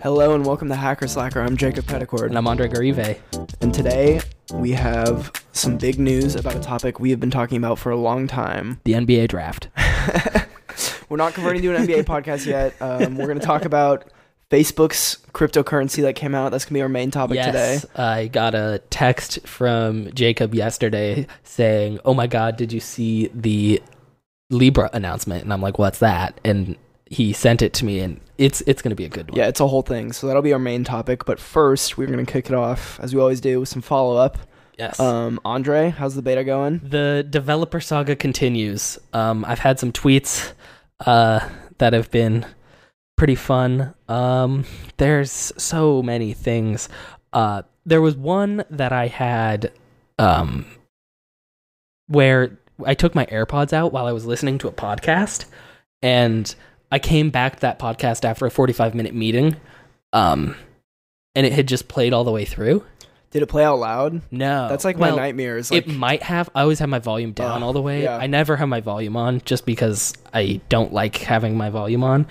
Hello and welcome to Hacker Slacker. I'm Jacob Petticord. And I'm Andre Garive. And today we have some big news about a topic we have been talking about for a long time. The NBA draft. We're not converting to an NBA podcast yet. We're going to talk about Facebook's cryptocurrency that came out. That's going to be our main topic today. I got a text from Jacob yesterday saying, oh my God, did you see the Libra announcement? And I'm like, what's that? And he sent it to me, and it's going to be a good one. Yeah, it's a whole thing. So that'll be our main topic. But first, we're going to kick it off, as we always do, with some follow-up. Yes. Andre, how's the beta going? The developer saga continues. I've had some tweets that have been pretty fun. There's so many things. There was one that I had where I took my AirPods out while I was listening to a podcast, and I came back to that podcast after a 45-minute meeting, and it had just played all the way through. Did it play out loud? No. That's like my nightmares. It might have. I always have my volume down all the way. Yeah. I never have my volume on just because I don't like having my volume on.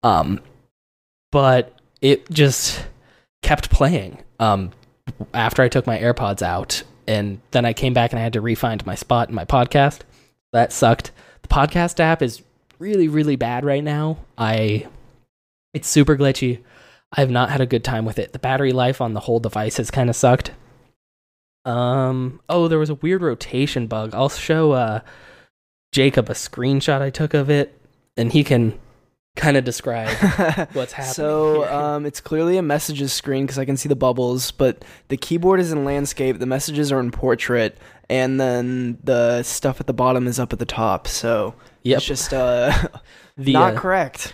But it just kept playing after I took my AirPods out, and then I came back and I had to re-find my spot in my podcast. That sucked. The podcast app is really, really bad right now. It's super glitchy. I have not had a good time with it. The battery life on the whole device has kind of sucked. There was a weird rotation bug. I'll show Jacob a screenshot I took of it, and he can kind of describe what's happening. So it's clearly a messages screen because I can see the bubbles, but the keyboard is in landscape, the messages are in portrait, and then the stuff at the bottom is up at the top. So it's just not correct.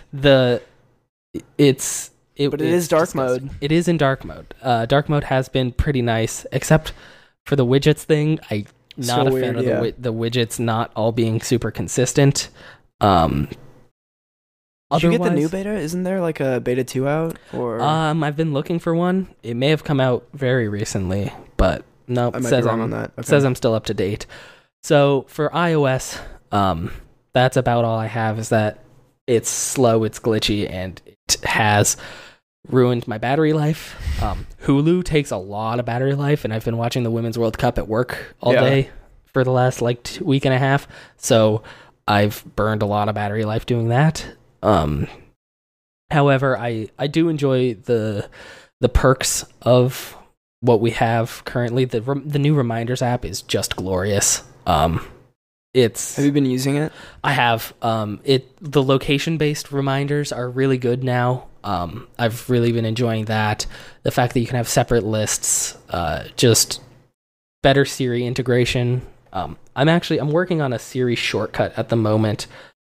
But it is dark mode. It is in dark mode. Dark mode has been pretty nice, except for the widgets thing. I'm not a fan of the widgets not all being super consistent. Did you get the new beta? Isn't there like a beta 2 out? Or I've been looking for one. It may have come out very recently, but no, I might be wrong on that. Okay. It says I'm still up to date. So for iOS, that's about all I have. Is that it's slow, it's glitchy, and it has ruined my battery life. Hulu takes a lot of battery life, and I've been watching the Women's World Cup at work all day for the last week and a half. So I've burned a lot of battery life doing that. However, I do enjoy the perks of what we have currently. The new Reminders app is just glorious. Have you been using it? I have. The location-based reminders are really good now. I've really been enjoying that. The fact that you can have separate lists, just better Siri integration. I'm working on a Siri shortcut at the moment.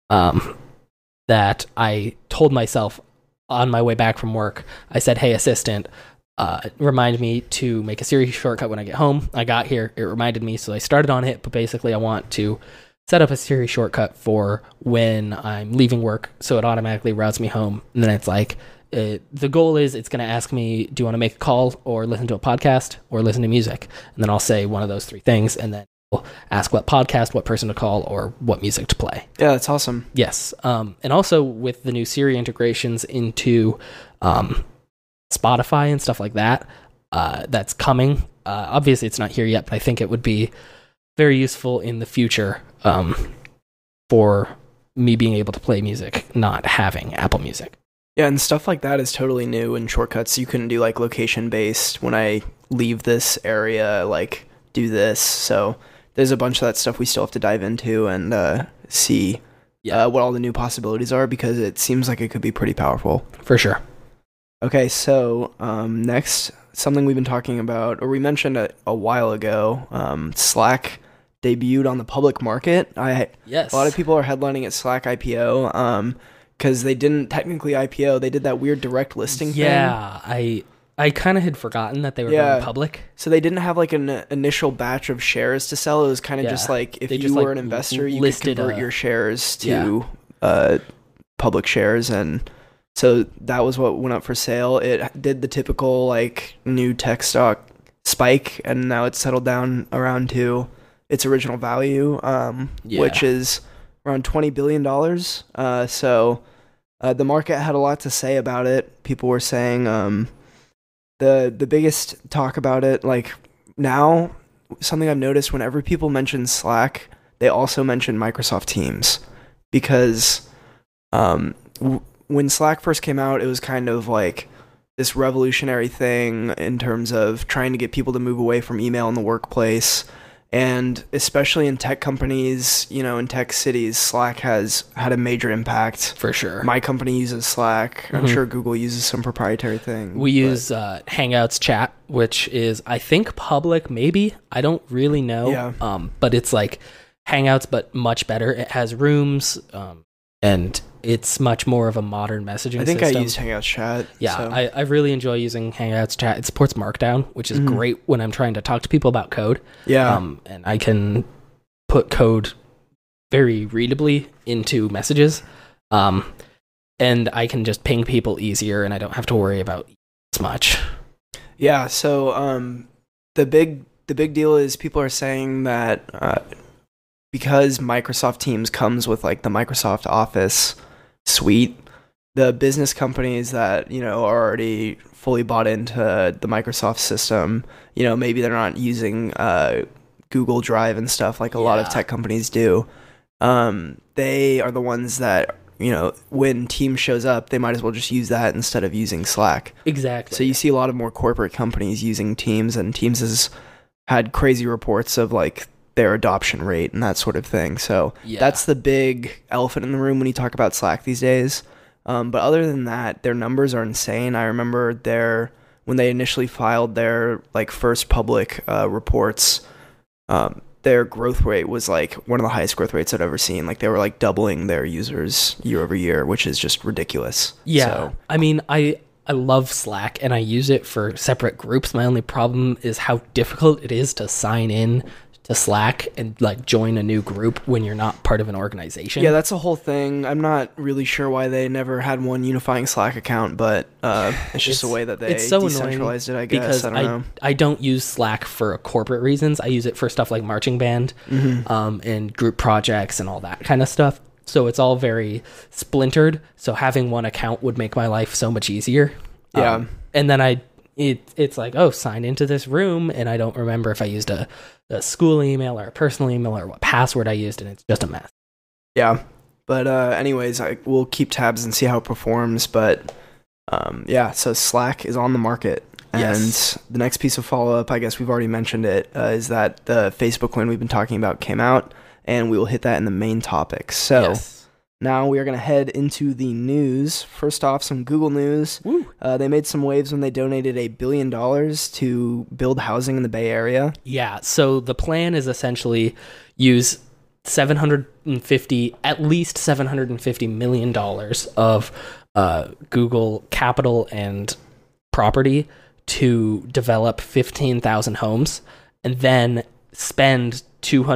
That I told myself on my way back from work. I said, "Hey, assistant, remind me to make a Siri shortcut when I get home." I got here, it reminded me, so I started on it, but basically I want to set up a Siri shortcut for when I'm leaving work, so it automatically routes me home, and then it's like, the goal is it's going to ask me, do you want to make a call, or listen to a podcast, or listen to music? And then I'll say one of those three things, and then it'll ask what podcast, what person to call, or what music to play. Yeah, that's awesome. Yes, and also with the new Siri integrations into Spotify and stuff like that, that's coming. Obviously, it's not here yet, but I think it would be very useful in the future for me being able to play music, not having Apple Music. Yeah, and stuff like that is totally new, and shortcuts you couldn't do like location-based. When I leave this area, like do this. So there's a bunch of that stuff we still have to dive into and see what all the new possibilities are, because it seems like it could be pretty powerful. For sure. Okay, so next, something we've been talking about, or we mentioned a while ago, Slack debuted on the public market. Yes. A lot of people are headlining at Slack IPO because they didn't technically IPO. They did that weird direct listing thing. Yeah, I kind of had forgotten that they were going public. So they didn't have like an initial batch of shares to sell. It was kind of just like if you were an investor, you could convert your shares to public shares, and so that was what went up for sale. It did the typical like new tech stock spike, and now it's settled down around to its original value, which is around $20 billion. So The market had a lot to say about it. People were saying the biggest talk about it, like now, something I've noticed whenever people mention Slack, they also mention Microsoft Teams, because when Slack first came out, it was kind of like this revolutionary thing in terms of trying to get people to move away from email in the workplace. And especially in tech companies, in tech cities, Slack has had a major impact. For sure. My company uses Slack. I'm sure Google uses some proprietary thing. We use Hangouts chat, which is, I think, public, maybe. I don't really know. Yeah. But it's like Hangouts, but much better. It has rooms, and it's much more of a modern messaging system. I think I used Hangouts chat. Yeah, so. I really enjoy using Hangouts chat. It supports Markdown, which is great when I'm trying to talk to people about code. Yeah. And I can put code very readably into messages. And I can just ping people easier, and I don't have to worry about as much. Yeah, so the big deal is people are saying that because Microsoft Teams comes with like the Microsoft Office suite, the business companies that are already fully bought into the Microsoft system, maybe they're not using Google Drive and stuff like a lot of tech companies do. They are the ones that when Teams shows up, they might as well just use that instead of using Slack. Exactly. So you see a lot of more corporate companies using Teams, and Teams has had crazy reports of like their adoption rate and that sort of thing. So that's the big elephant in the room when you talk about Slack these days. But other than that, their numbers are insane. I remember when they initially filed their like first public reports, their growth rate was like one of the highest growth rates I'd ever seen. Like they were like doubling their users year over year, which is just ridiculous. Yeah. So, I mean, I love Slack and I use it for separate groups. My only problem is how difficult it is to sign in to Slack and like join a new group when you're not part of an organization. Yeah, that's a whole thing. I'm not really sure why they never had one unifying Slack account, but it's just a way that they decentralized it, I guess. Because I don't know. I don't use Slack for corporate reasons. I use it for stuff like marching band and group projects and all that kind of stuff. So it's all very splintered. So having one account would make my life so much easier. Yeah. And then it's like, oh, sign into this room, and I don't remember if I used a school email or a personal email or what password I used, and it's just a mess. Yeah. But anyways, we'll keep tabs and see how it performs. But so Slack is on the market. And the next piece of follow-up, I guess we've already mentioned it, is that the Facebook win we've been talking about came out, and we will hit that in the main topic. So now we are going to head into the news. First off, some Google news. They made some waves when they donated $1 billion to build housing in the Bay Area. Yeah, so the plan is essentially use at least $750 million of Google capital and property to develop 15,000 homes, and then spend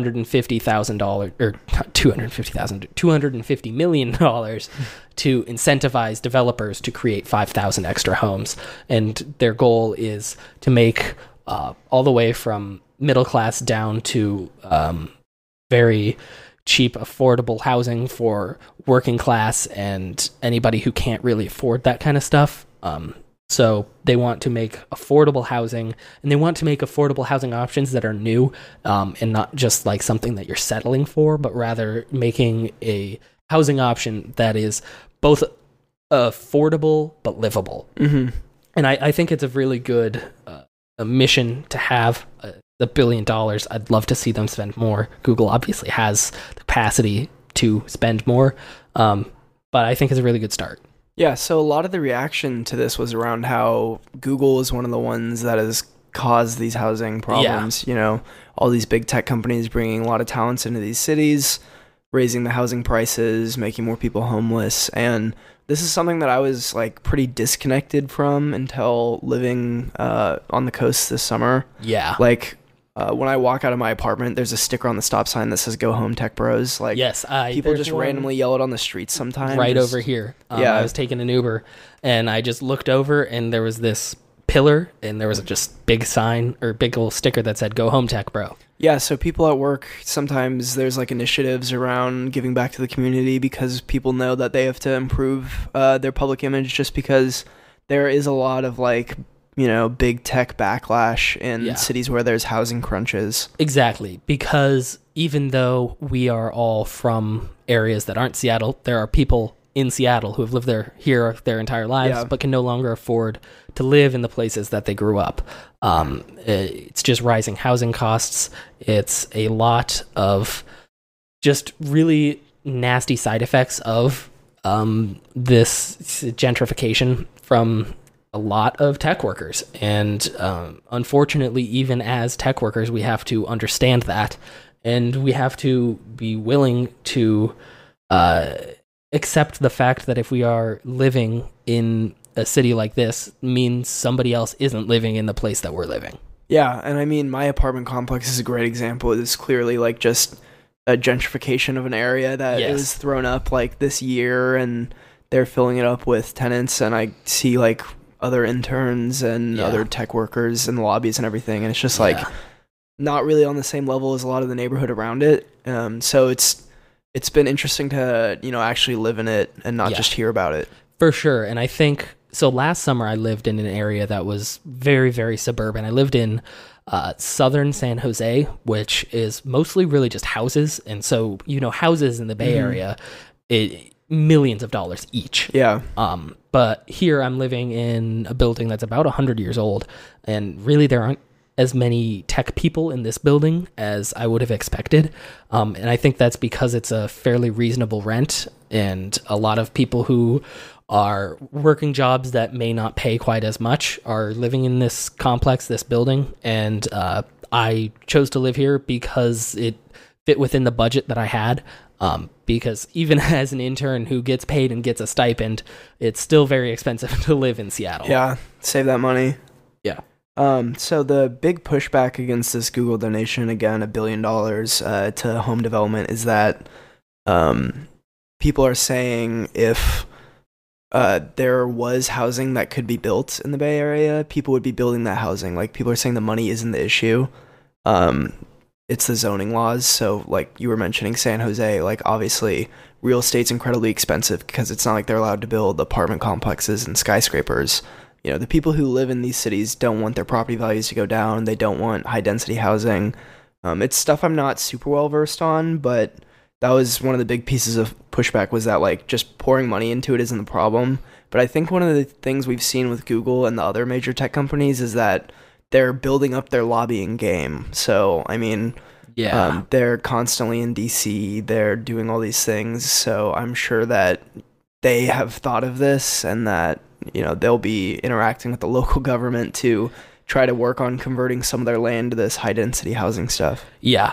$250 million to incentivize developers to create 5,000 extra homes. And their goal is to make all the way from middle class down to very cheap, affordable housing for working class and anybody who can't really afford that kind of stuff. So they want to make affordable housing, and they want to make affordable housing options that are new, and not just like something that you're settling for, but rather making a housing option that is both affordable but livable. Mm-hmm. And I think it's a really good a mission to have. $1 billion. I'd love to see them spend more. Google obviously has the capacity to spend more, but I think it's a really good start. Yeah, so a lot of the reaction to this was around how Google is one of the ones that has caused these housing problems. All these big tech companies bringing a lot of talents into these cities, raising the housing prices, making more people homeless. And this is something that I was like pretty disconnected from until living on the coast this summer. Yeah. Like when I walk out of my apartment, there's a sticker on the stop sign that says "Go Home, Tech Bros." Like, people just randomly yell it on the streets sometimes. Right over here. I was taking an Uber, and I just looked over, and there was this pillar, and there was a just big sign or big old sticker that said "Go home, tech bro." Yeah, so people at work, sometimes there's like initiatives around giving back to the community because people know that they have to improve their public image, just because there is a lot of like, big tech backlash in cities where there's housing crunches. Exactly, because even though we are all from areas that aren't Seattle, there are people in Seattle who have lived here their entire lives, but can no longer afford to live in the places that they grew up. It's just rising housing costs. It's a lot of just really nasty side effects of this gentrification from a lot of tech workers. And unfortunately, even as tech workers, we have to understand that, and we have to be willing to accept the fact that if we are living in a city like this, means somebody else isn't living in the place that we're living. Yeah, and I mean, my apartment complex is a great example. It's clearly like just a gentrification of an area that is thrown up like this year, and they're filling it up with tenants, and I see like other interns and other tech workers in the lobbies and everything, and it's just like not really on the same level as a lot of the neighborhood around it. So it's been interesting to, actually live in it and not just hear about it. For sure. And I think, so last summer I lived in an area that was very, very suburban. I lived in southern San Jose, which is mostly really just houses. And so, houses in the Bay Area, millions of dollars each. Yeah. But here I'm living in a building that's about 100 years old. And really there aren't as many tech people in this building as I would have expected. And I think that's because it's a fairly reasonable rent, and a lot of people who are working jobs that may not pay quite as much are living in this complex, this building. And I chose to live here because it fit within the budget that I had. Because even as an intern who gets paid and gets a stipend, it's still very expensive to live in Seattle. Yeah, save that money. Yeah. So the big pushback against this Google donation, again, $1 billion to home development, is that people are saying if there was housing that could be built in the Bay Area, people would be building that housing. Like, people are saying the money isn't the issue. It's the zoning laws. So, like you were mentioning San Jose, like, obviously real estate's incredibly expensive because it's not like they're allowed to build apartment complexes and skyscrapers. The people who live in these cities don't want their property values to go down. They don't want high density housing. It's stuff I'm not super well versed on, but that was one of the big pieces of pushback, was that like just pouring money into it isn't the problem. But I think one of the things we've seen with Google and the other major tech companies is that they're building up their lobbying game. So, I mean, they're constantly in DC. They're doing all these things. So I'm sure that they have thought of this, and that they'll be interacting with the local government to try to work on converting some of their land to this high density housing stuff. Yeah.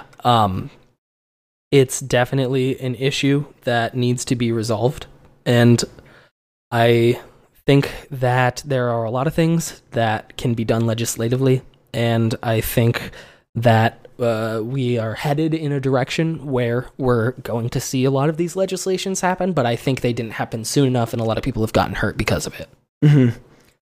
It's definitely an issue that needs to be resolved. And I think that there are a lot of things that can be done legislatively. And I think that we are headed in a direction where we're going to see a lot of these legislations happen, but I think they didn't happen soon enough, and a lot of people have gotten hurt because of it. Mm-hmm.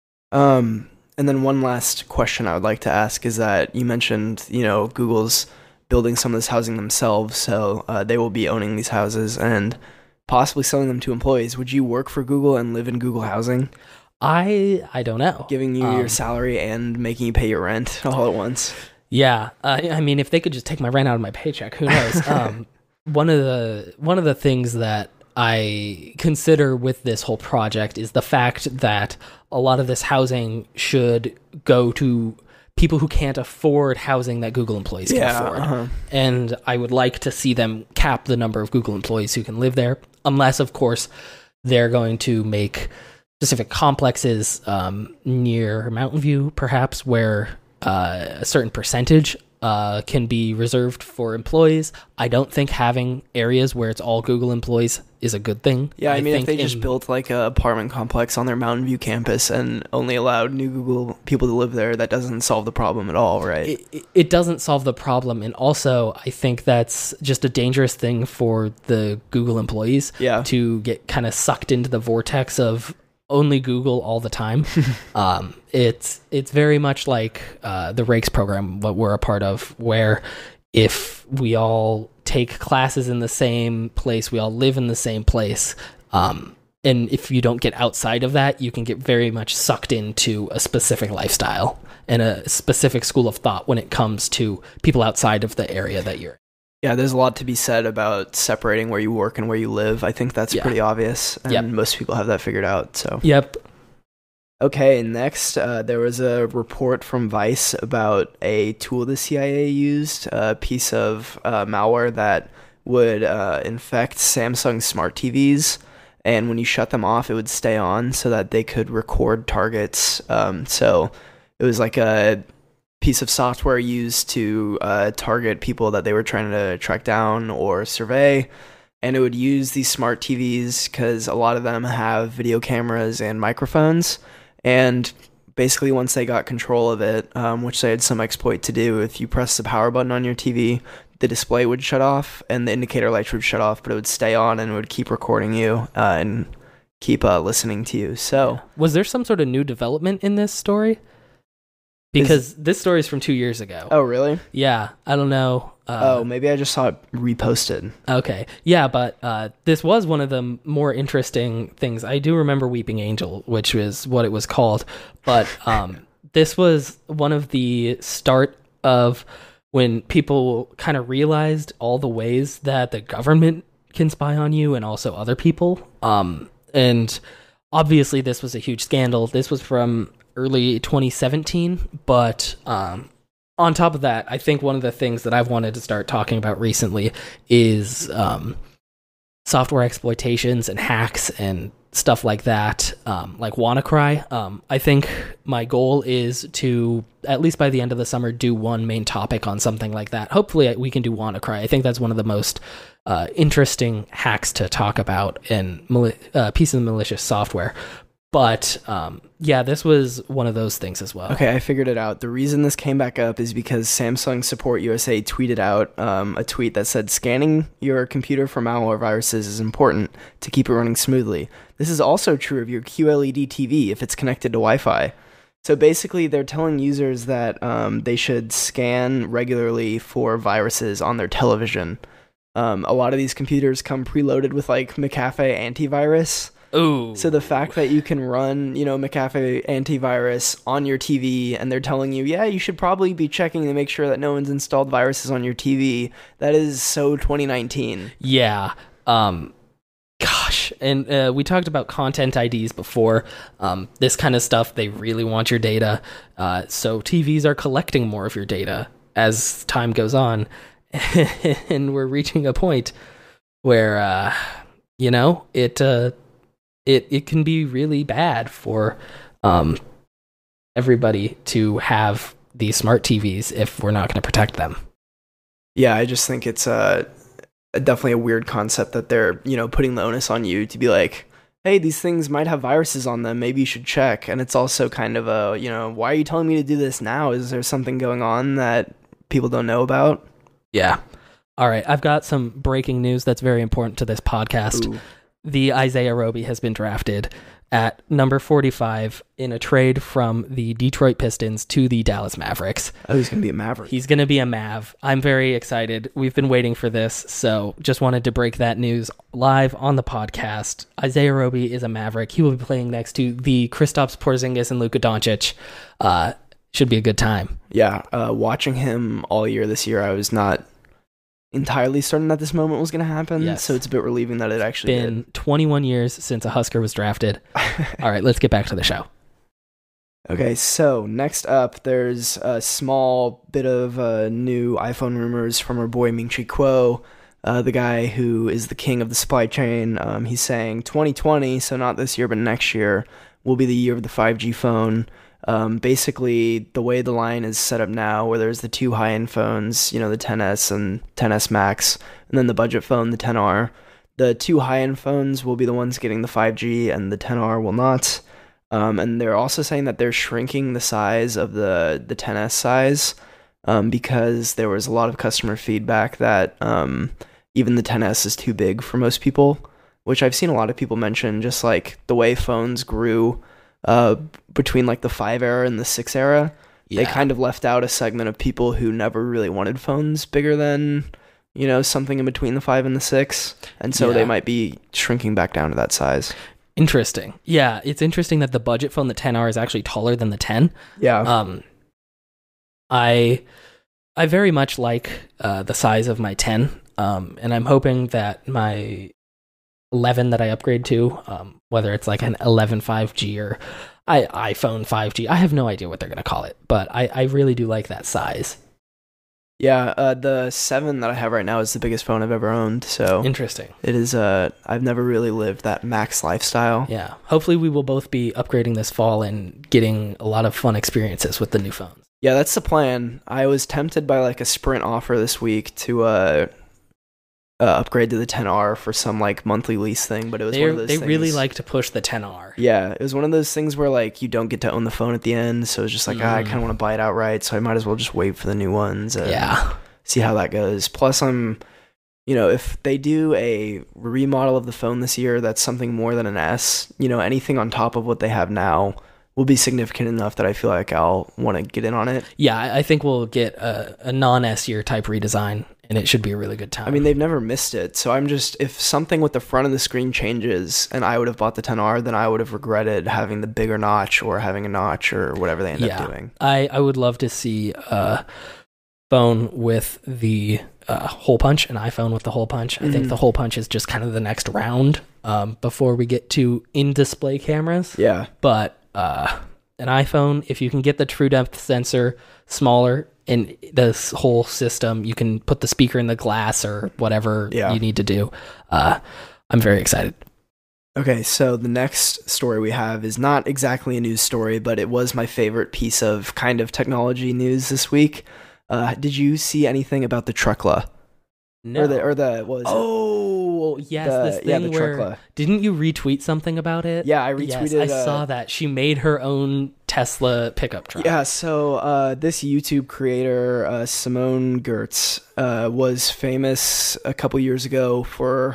And then one last question I would like to ask is that you mentioned, Google's building some of this housing themselves, so they will be owning these houses and possibly selling them to employees. Would you work for Google and live in Google housing? I don't know. Giving you your salary and making you pay your rent all at once? Yeah. I mean, if they could just take my rent out of my paycheck, who knows? One of the things that I consider with this whole project is the fact that a lot of this housing should go to people who can't afford housing that Google employees can afford. And I would like to see them cap the number of Google employees who can live there, unless, of course, they're going to make specific complexes near Mountain View, perhaps, where a certain percentage can be reserved for employees. I don't think having areas where it's all Google employees is a good thing. Yeah, I mean, if they just built like an apartment complex on their Mountain View campus and only allowed new Google people to live there, that doesn't solve the problem at all, right? It doesn't solve the problem. And also, I think that's just a dangerous thing for the Google employees to get kind of sucked into the vortex of only Google all the time. It's very much like the Rakes program, what we're a part of, where if we all take classes in the same place, we all live in the same place, and if you don't get outside of that, you can get very much sucked into a specific lifestyle and a specific school of thought when it comes to people outside of the area that you're in. Yeah, there's a lot to be said about separating where you work and where you live. I think that's pretty obvious, and most people have that figured out. So. Yep. Okay, next, there was a report from Vice about a tool the CIA used, a piece of malware that would infect Samsung smart TVs, and when you shut them off, it would stay on so that they could record targets. So it was like a piece of software used to target people that they were trying to track down or survey, and it would use these smart TVs because a lot of them have video cameras and microphones, and basically once they got control of it, which they had some exploit to do, if you press the power button on your TV, the display would shut off and the indicator lights would shut off, but it would stay on and it would keep recording you and keep listening to you. So was there some sort of new development in this story? Because this story is from 2 years ago. Oh, really? Yeah, I don't know. Maybe I just saw it reposted. Okay. Yeah, but this was one of the more interesting things. I do remember Weeping Angel, which was what it was called. But this was one of the start of when people kind of realized all the ways that the government can spy on you and also other people. And obviously this was a huge scandal. This was from early 2017, but on top of that, I think one of the things that I've wanted to start talking about recently is software exploitations and hacks and stuff like that, like WannaCry. I think my goal is to, at least by the end of the summer, do one main topic on something like that. Hopefully we can do WannaCry. I think that's one of the most interesting hacks to talk about and pieces of malicious software. But yeah, this was one of those things as well. Okay, I figured it out. The reason this came back up is because Samsung Support USA tweeted out a tweet that said, scanning your computer for malware viruses is important to keep it running smoothly. This is also true of your QLED TV if it's connected to Wi-Fi. So basically, they're telling users that they should scan regularly for viruses on their television. A lot of these computers come preloaded with like McAfee antivirus. Ooh. So the fact that you can run, McAfee antivirus on your TV, and they're telling you, yeah, you should probably be checking to make sure that no one's installed viruses on your TV. That is so 2019. Yeah. Gosh. And we talked about content IDs before. This kind of stuff, they really want your data. So TVs are collecting more of your data as time goes on. And we're reaching a point where, it can be really bad for everybody to have these smart TVs if we're not going to protect them. Yeah, I just think it's definitely a weird concept that they're, putting the onus on you to be like, hey, these things might have viruses on them. Maybe you should check. And it's also kind of why are you telling me to do this now? Is there something going on that people don't know about? Yeah. All right. I've got some breaking news that's very important to this podcast. Ooh. The Isaiah Roby has been drafted at number 45 in a trade from the Detroit Pistons to the Dallas Mavericks. Oh, he's going to be a Maverick. He's going to be a Mav. I'm very excited. We've been waiting for this, so just wanted to break that news live on the podcast. Isaiah Roby is a Maverick. He will be playing next to the Kristaps Porzingis and Luka Doncic. Should be a good time. Yeah, watching him all year this year, I was not entirely certain that this moment was going to happen. Yes. So it's a bit relieving that it actually did. It's been 21 years since a Husker was drafted. All right, let's get back to the show. Okay, so next up, there's a small bit of new iPhone rumors from our boy Ming-Chi Kuo, the guy who is the king of the supply chain. He's saying 2020, so not this year, but next year, will be the year of the 5G phone. Basically, the way the line is set up now, where there's the two high-end phones, the XS and XS Max, and then the budget phone, the XR. The two high-end phones will be the ones getting the 5G, and the XR will not. And they're also saying that they're shrinking the size of the XS size, because there was a lot of customer feedback that even the XS is too big for most people. which I've seen a lot of people mention, just like the way phones grew between like the 5 era and the 6 era. They kind of left out a segment of people who never really wanted phones bigger than, something in between the 5 and the 6. And so they might be shrinking back down to that size. Interesting. Yeah, it's interesting that the budget phone, the 10R, is actually taller than the 10. Yeah. I very much like the size of my 10, and I'm hoping that my 11 that I upgrade to, whether it's like an 11 5G or iPhone 5G, I have no idea what they're going to call it, but I really do like that size. Yeah, the 7 that I have right now is the biggest phone I've ever owned, so... Interesting. It is, I've never really lived that max lifestyle. Yeah, hopefully we will both be upgrading this fall and getting a lot of fun experiences with the new phones. Yeah, that's the plan. I was tempted by like a Sprint offer this week to upgrade to the 10R for some like monthly lease thing, but it was one of those things. They really like to push the 10R. Yeah, it was one of those things where like you don't get to own the phone at the end, so it's just like I kind of want to buy it outright, so I might as well just wait for the new ones and see how that goes. Plus if they do a remodel of the phone this year that's something more than an S, anything on top of what they have now will be significant enough that I feel like I'll want to get in on it. Yeah, I think we'll get a non-S year type redesign, and it should be a really good time. I mean, they've never missed it, so if something with the front of the screen changes and I would have bought the 10R, then I would have regretted having the bigger notch or having a notch or whatever they end up doing. I would love to see a phone with the hole punch, an iPhone with the hole punch. I think the hole punch is just kind of the next round before we get to in-display cameras. Yeah. But an iPhone, if you can get the true depth sensor smaller in this whole system, you can put the speaker in the glass or whatever you need to do. I'm very excited. Okay, so the next story we have is not exactly a news story, but it was my favorite piece of kind of technology news this week. Did you see anything about the Truckla? No. What was it? Oh, yes, this thing where... Truckla. Didn't you retweet something about it? Yeah, I retweeted... Yes, I saw that. She made her own Tesla pickup truck. Yeah, so this YouTube creator, Simone Gertz, was famous a couple years ago for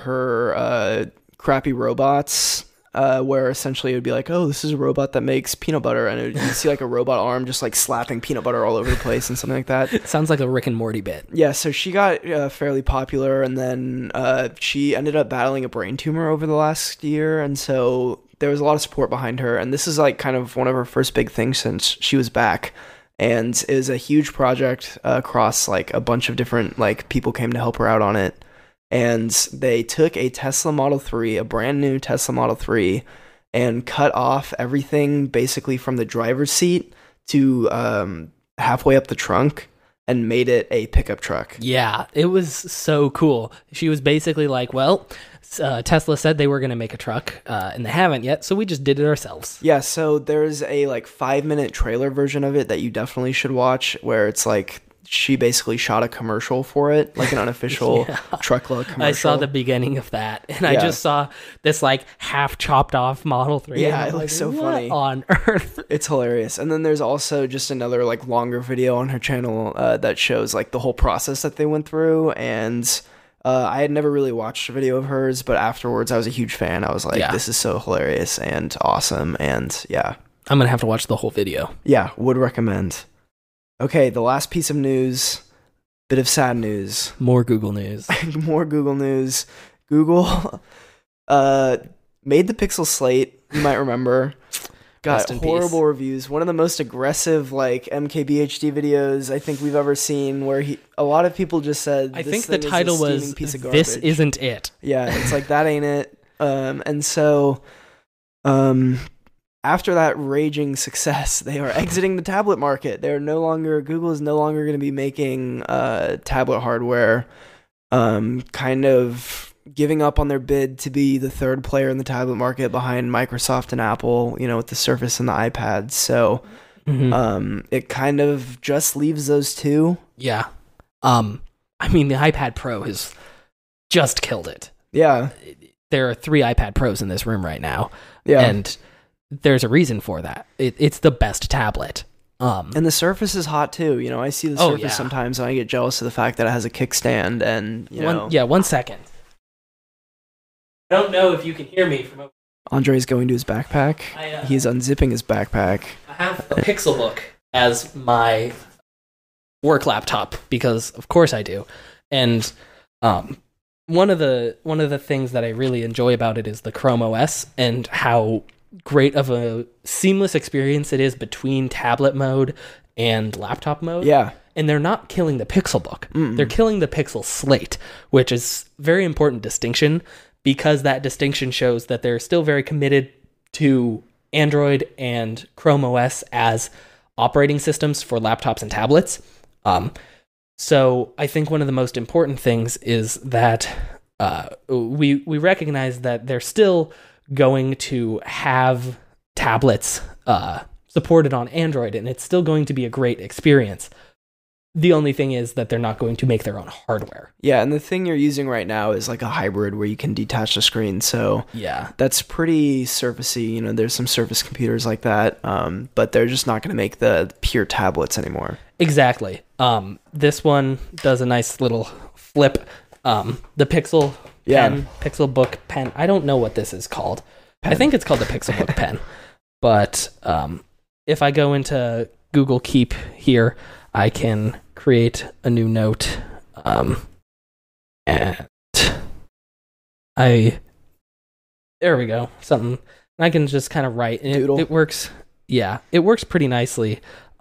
her crappy robots, where essentially it would be like, oh, this is a robot that makes peanut butter, and you'd see like a robot arm just like slapping peanut butter all over the place and something like that. It sounds like a Rick and Morty bit. Yeah, so she got fairly popular, and then she ended up battling a brain tumor over the last year, and so there was a lot of support behind her, and this is like kind of one of her first big things since she was back, and it was a huge project across like a bunch of different like people came to help her out on it. And they took a Tesla Model 3, a brand new Tesla Model 3, and cut off everything basically from the driver's seat to halfway up the trunk and made it a pickup truck. Yeah, it was so cool. She was basically like, well, Tesla said they were going to make a truck, and they haven't yet, so we just did it ourselves. Yeah, so there's a like 5-minute trailer version of it that you definitely should watch, where it's like, she basically shot a commercial for it, like an unofficial Truckla commercial. I saw the beginning of that, and I just saw this like half chopped off Model 3. Yeah, it looks so funny. What on earth? It's hilarious. And then there's also just another like longer video on her channel that shows like the whole process that they went through. And I had never really watched a video of hers, but afterwards I was a huge fan. I was like, this is so hilarious and awesome. And yeah, I'm going to have to watch the whole video. Yeah, would recommend. Okay, the last piece of news, bit of sad news. More Google news. More Google news. Google made the Pixel Slate, you might remember. Got horrible reviews. One of the most aggressive like MKBHD videos I think we've ever seen, where a lot of people just said, I think the title was, "This Isn't It." Yeah, it's like, that ain't it. And so... after that raging success, they are exiting the tablet market. Google is no longer going to be making tablet hardware, kind of giving up on their bid to be the third player in the tablet market behind Microsoft and Apple, with the Surface and the iPad. So it kind of just leaves those two. Yeah. I mean, the iPad Pro has just killed it. Yeah. There are 3 iPad Pros in this room right now. Yeah. And there's a reason for that. It's the best tablet. And the Surface is hot too. I see the Surface sometimes and I get jealous of the fact that it has a kickstand and, One second. I don't know if you can hear me from over. Andre's going to his backpack. He's unzipping his backpack. I have a Pixelbook as my work laptop because, of course, I do. And one of the things that I really enjoy about it is the Chrome OS and how great of a seamless experience it is between tablet mode and laptop mode. Yeah. And they're not killing the Pixelbook. They're killing the Pixel Slate, which is a very important distinction because that distinction shows that they're still very committed to Android and Chrome OS as operating systems for laptops and tablets. So I think one of the most important things is that we recognize that they're still going to have tablets supported on Android, and it's still going to be a great experience. The only thing is that they're not going to make their own hardware. Yeah, and the thing you're using right now is like a hybrid where you can detach the screen. So yeah, that's pretty surfacey. You know, there's some Surface computers like that, but they're just not going to make the pure tablets anymore. Exactly. This one does a nice little flip. The Pixel pen, Pixelbook pen. I don't know what this is called. Pen. I think it's called the Pixelbook pen. But if I go into Google Keep here, I can create a new note. And there we go. Something I can just kind of write. And it works. Yeah, it works pretty nicely.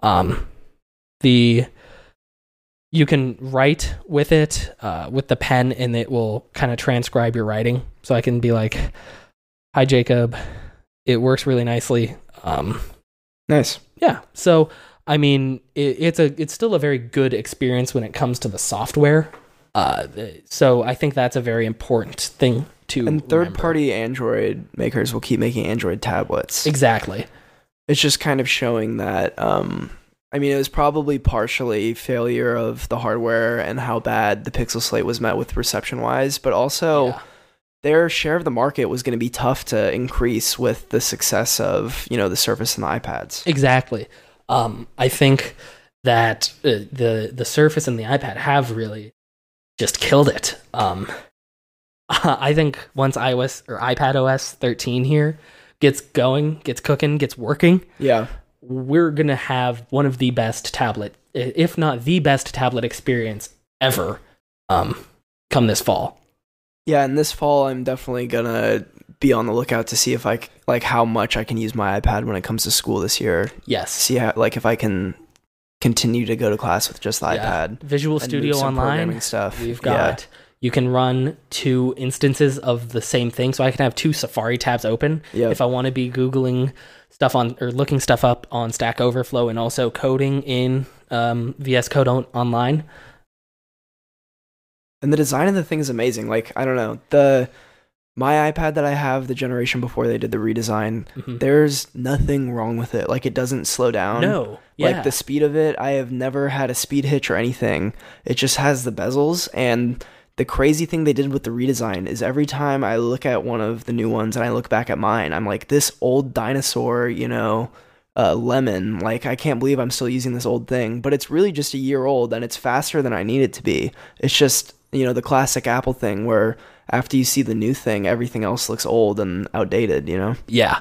You can write with it, with the pen, and it will kind of transcribe your writing. So I can be like, "Hi, Jacob." It works really nicely. Nice. Yeah. So I mean, it's still a very good experience when it comes to the software. So I think that's a very important thing to. And third-party Android makers will keep making Android tablets. Exactly. It's just kind of showing that. I mean, it was probably partially failure of the hardware and how bad the Pixel Slate was met with reception-wise, but also their share of the market was going to be tough to increase with the success of, you know, the Surface and the iPads. Exactly. I think that the Surface and the iPad have really just killed it. I think once iOS or iPadOS 13 here gets going, gets cooking, gets working, we're going to have one of the best tablet, if not the best tablet experience ever come this fall. Yeah, and this fall I'm definitely going to be on the lookout to see if I like how much I can use my iPad when it comes to school this year. Yes. See how, like, if I can continue to go to class with just the iPad. Visual Studio Online stuff. We've got you can run 2 instances of the same thing, so I can have 2 Safari tabs open if I want to be Googling stuff on or looking stuff up on Stack Overflow and also coding in VS Code Online. And the design of the thing is amazing. Like, I don't know, my iPad that I have, the generation before they did the redesign, there's nothing wrong with it. Like, it doesn't slow down. No. Yeah. Like, the speed of it, I have never had a speed hitch or anything. It just has the bezels. And the crazy thing they did with the redesign is every time I look at one of the new ones and I look back at mine, I'm like, this old dinosaur, you know, Lemon, like, I can't believe I'm still using this old thing. But it's really just a year old, and it's faster than I need it to be. It's just, you know, the classic Apple thing where after you see the new thing, everything else looks old and outdated, you know? Yeah.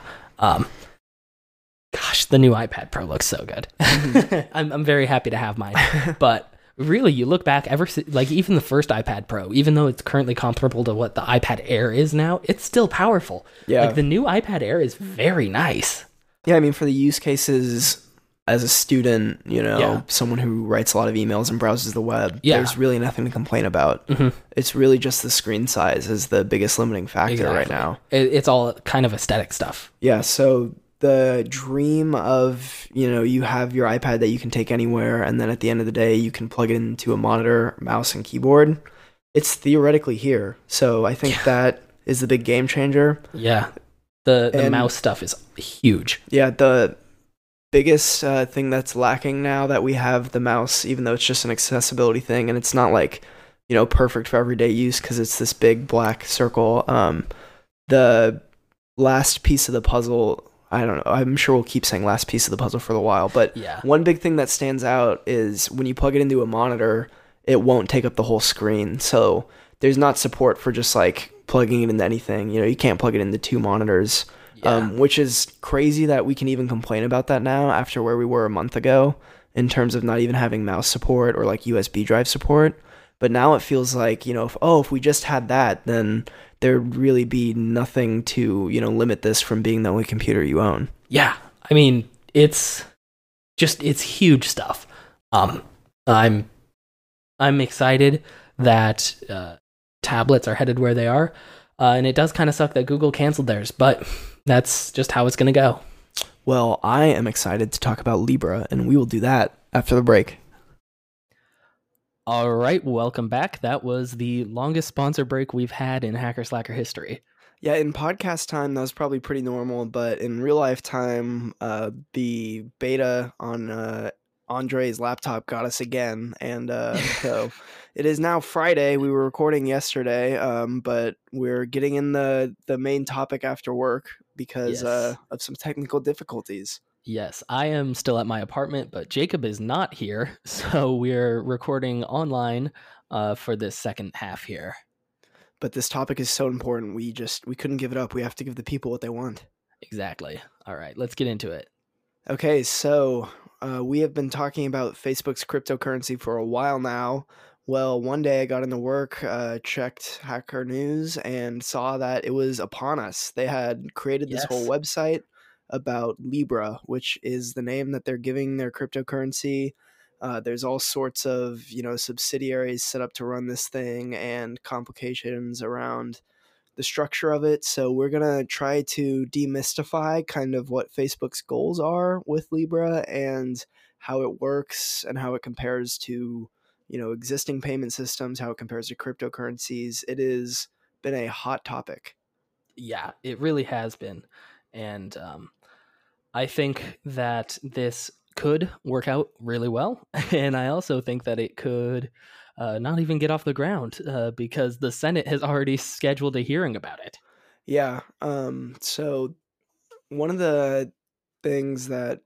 Gosh, the new iPad Pro looks so good. I'm very happy to have mine. But really, you look back, like even the first iPad Pro, even though it's currently comparable to what the iPad Air is now, it's still powerful. Yeah. Like the new iPad Air is very nice. Yeah, I mean, for the use cases as a student, you know, someone who writes a lot of emails and browses the web, there's really nothing to complain about. It's really just the screen size is the biggest limiting factor right now. It's all kind of aesthetic stuff. Yeah, so the dream of, you know, you have your iPad that you can take anywhere, and then at the end of the day, you can plug it into a monitor, mouse, and keyboard. It's theoretically here. So I think that is the big game changer. Yeah. The mouse stuff is huge. Yeah, the biggest thing that's lacking now that we have the mouse, even though it's just an accessibility thing, and it's not like, you know, perfect for everyday use because it's this big black circle. The last piece of the puzzle, I don't know, I'm sure we'll keep saying last piece of the puzzle for a while, but one big thing that stands out is when you plug it into a monitor, it won't take up the whole screen. So there's not support for just like plugging it into anything. You can't plug it into 2 monitors, which is crazy that we can even complain about that now after where we were a month ago in terms of not even having mouse support or like USB drive support. But now it feels like, if we just had that, then there'd really be nothing to, limit this from being the only computer you own. Yeah. I mean, it's huge stuff. I'm excited that tablets are headed where they are. And it does kind of suck that Google canceled theirs, but that's just how it's going to go. Well, I am excited to talk about Libra, and we will do that after the break. All right, welcome back. That was the longest sponsor break we've had in Hacker Slacker history. Yeah, in podcast time, that was probably pretty normal, but in real life time, the beta on Andre's laptop got us again, and so it is now Friday. We were recording yesterday, but we're getting in the main topic after work because of some technical difficulties. Yes, I am still at my apartment, but Jacob is not here, so we're recording online for this second half here. But this topic is so important, we couldn't give it up. We have to give the people what they want. Exactly. All right, let's get into it. Okay, so we have been talking about Facebook's cryptocurrency for a while now. Well, one day I got into work, checked Hacker News, and saw that it was upon us. They had created this whole website about Libra, which is the name that they're giving their cryptocurrency. There's all sorts of, subsidiaries set up to run this thing and complications around the structure of it. So we're going to try to demystify kind of what Facebook's goals are with Libra and how it works and how it compares to, existing payment systems, how it compares to cryptocurrencies. It has been a hot topic. Yeah, it really has been. And I think that this could work out really well. And I also think that it could not even get off the ground because the Senate has already scheduled a hearing about it. Yeah. So one of the things that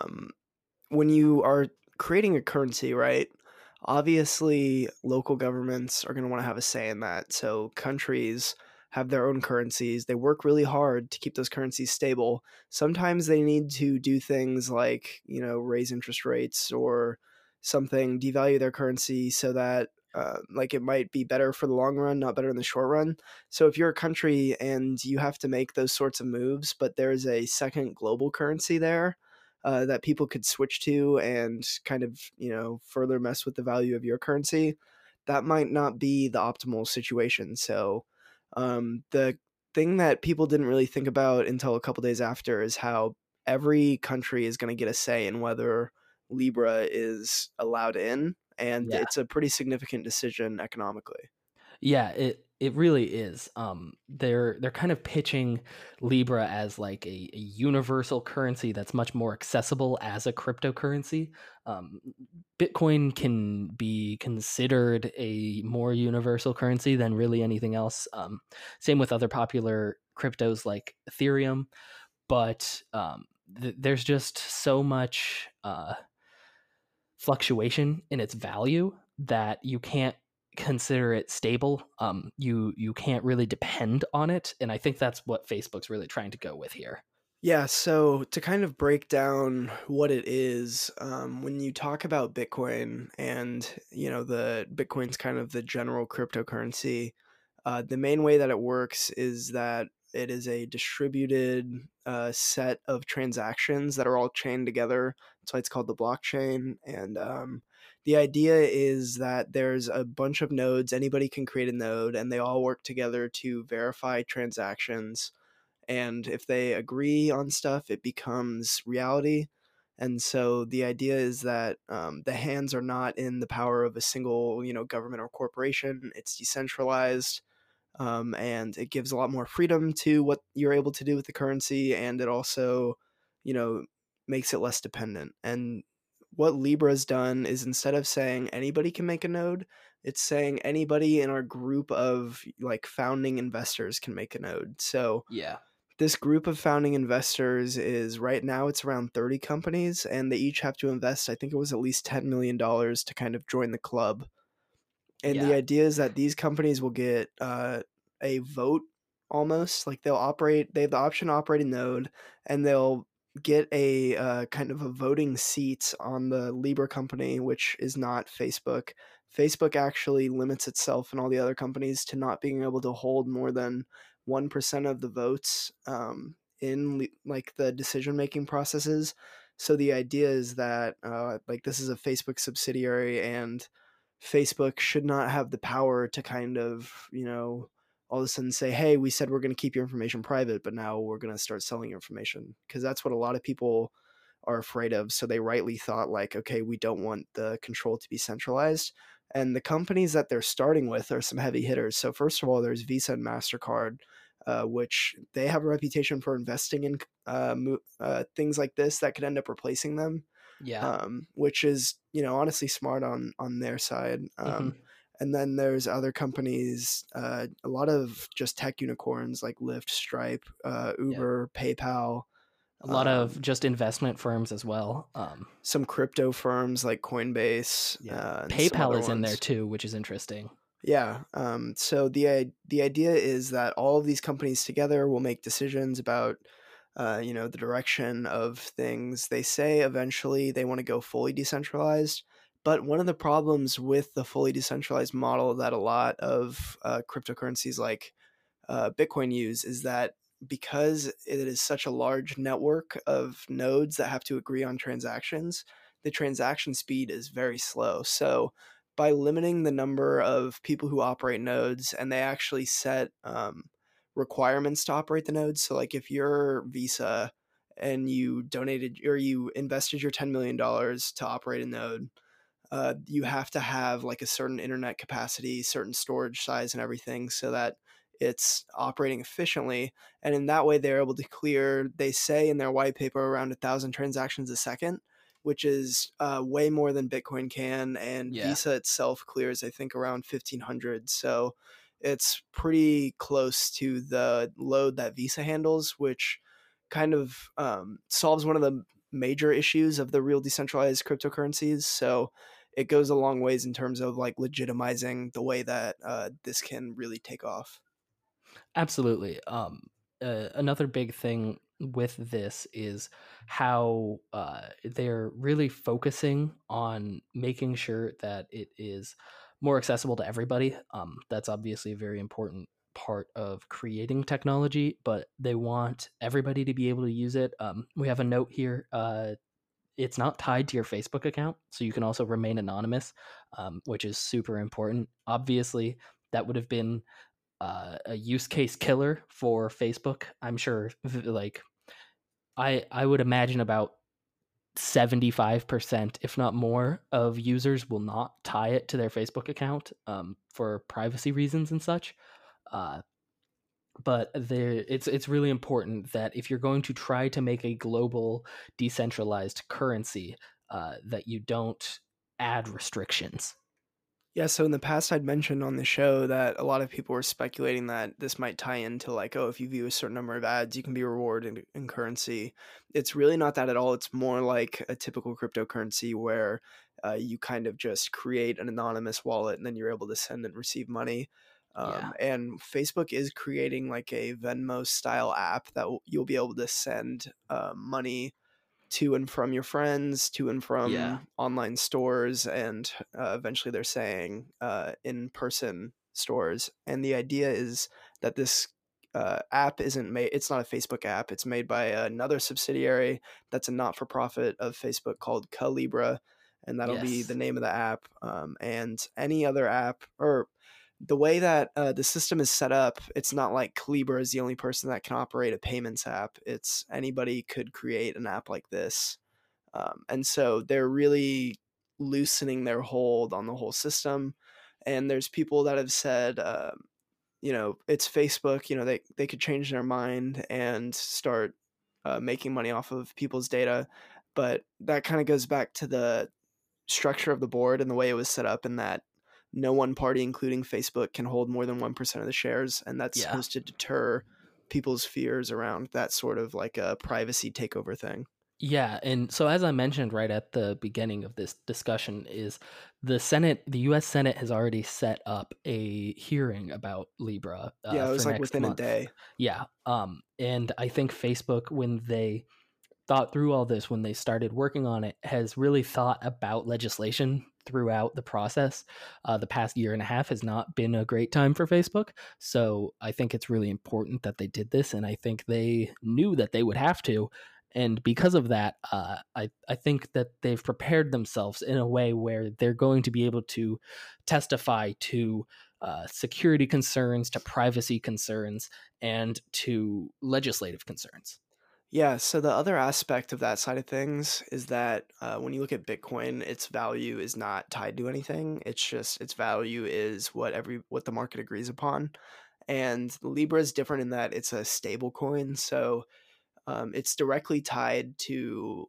when you are creating a currency, right, obviously local governments are going to want to have a say in that. So countries have their own currencies. They work really hard to keep those currencies stable. Sometimes they need to do things like, raise interest rates or something, devalue their currency so that like it might be better for the long run, not better in the short run. So if you're a country and you have to make those sorts of moves, but there's a second global currency there that people could switch to and kind of, further mess with the value of your currency, that might not be the optimal situation. So the thing that people didn't really think about until a couple days after is how every country is going to get a say in whether Libra is allowed in. And it's a pretty significant decision economically. Yeah, it really is. They're kind of pitching Libra as like a universal currency that's much more accessible as a cryptocurrency. Bitcoin can be considered a more universal currency than really anything else. Same with other popular cryptos like Ethereum, but there's just so much fluctuation in its value that you can't consider it stable. You can't really depend on it, and I think that's what Facebook's really trying to go with here. Yeah, so to kind of break down what it is, when you talk about Bitcoin and, the Bitcoin's kind of the general cryptocurrency, the main way that it works is that it is a distributed set of transactions that are all chained together. That's why it's called the blockchain. And the idea is that there's a bunch of nodes. Anybody can create a node, and they all work together to verify transactions. And if they agree on stuff, it becomes reality. And so the idea is that the hands are not in the power of a single, government or corporation. It's decentralized. And it gives a lot more freedom to what you're able to do with the currency, and it also, makes it less dependent. And what Libra's done is instead of saying anybody can make a node, it's saying anybody in our group of like founding investors can make a node. So this group of founding investors is right now it's around 30 companies, and they each have to invest, I think it was at least $10 million to kind of join the club. And the idea is that these companies will get a vote almost. Like they have the option to operate a node, and they'll get a kind of a voting seat on the Libra company, which is not Facebook. Facebook actually limits itself and all the other companies to not being able to hold more than 1% of the votes in like the decision-making processes. So the idea is that like this is a Facebook subsidiary, and Facebook should not have the power to kind of, all of a sudden say, hey, we said we're going to keep your information private, but now we're going to start selling your information. Because that's what a lot of people are afraid of. So they rightly thought like, okay, we don't want the control to be centralized. And the companies that they're starting with are some heavy hitters. So first of all, there's Visa and MasterCard, which they have a reputation for investing in things like this that could end up replacing them. Yeah. Which is, honestly smart on their side. And then there's other companies, a lot of just tech unicorns like Lyft, Stripe, Uber, PayPal. A lot of just investment firms as well. Some crypto firms like Coinbase. PayPal is in there too, which is interesting. Yeah. So the idea is that all of these companies together will make decisions about the direction of things. They say eventually they want to go fully decentralized. But one of the problems with the fully decentralized model that a lot of cryptocurrencies like Bitcoin use is that because it is such a large network of nodes that have to agree on transactions, the transaction speed is very slow. So by limiting the number of people who operate nodes, and they actually set requirements to operate the nodes. So like if you're Visa and you donated or you invested your $10 million to operate a node, you have to have like a certain internet capacity, certain storage size and everything so that it's operating efficiently. And in that way, they're able to clear, they say in their white paper, around 1,000 transactions a second, which is way more than Bitcoin can. And Visa itself clears, I think, around 1,500. So it's pretty close to the load that Visa handles, which kind of solves one of the major issues of the real decentralized cryptocurrencies. So it goes a long ways in terms of like legitimizing the way that this can really take off. Absolutely. Another big thing with this is how they're really focusing on making sure that it is more accessible to everybody. That's obviously a very important part of creating technology, but they want everybody to be able to use it. We have a note here. It's not tied to your Facebook account, so you can also remain anonymous, which is super important. Obviously, that would have been a use case killer for Facebook. I'm sure, like, I would imagine about 75%, if not more, of users will not tie it to their Facebook account for privacy reasons and such. But it's really important that if you're going to try to make a global decentralized currency, that you don't add restrictions. Yeah, so in the past I'd mentioned on the show that a lot of people were speculating that this might tie into like, oh, if you view a certain number of ads, you can be rewarded in currency. It's really not that at all. It's more like a typical cryptocurrency where you kind of just create an anonymous wallet and then you're able to send and receive money. And Facebook is creating like a Venmo style app that you'll be able to send money to and from your friends, to and from online stores, and eventually they're saying in-person stores. And the idea is that this app isn't made, it's not a Facebook app. It's made by another subsidiary that's a not-for-profit of Facebook called Calibra, and that'll be the name of the app. And any other app, or the way that the system is set up, it's not like Calibra is the only person that can operate a payments app. It's anybody could create an app like this. And so they're really loosening their hold on the whole system. And there's people that have said, it's Facebook, they could change their mind and start making money off of people's data. But that kind of goes back to the structure of the board and the way it was set up, in that no one party, including Facebook, can hold more than 1% of the shares. And that's supposed to deter people's fears around that sort of like a privacy takeover thing. Yeah, and so as I mentioned right at the beginning of this discussion, is the U.S. Senate has already set up a hearing about Libra Yeah, it was for like next within a month. day. Yeah, and I think Facebook, when they thought through all this, when they started working on it, has really thought about legislation throughout the process. The past year and a half has not been a great time for Facebook. So I think it's really important that they did this. And I think they knew that they would have to. And because of that, I think that they've prepared themselves in a way where they're going to be able to testify to security concerns, to privacy concerns, and to legislative concerns. Yeah, so the other aspect of that side of things is that when you look at Bitcoin, its value is not tied to anything. It's just its value is what the market agrees upon. And Libra is different in that it's a stable coin, so it's directly tied to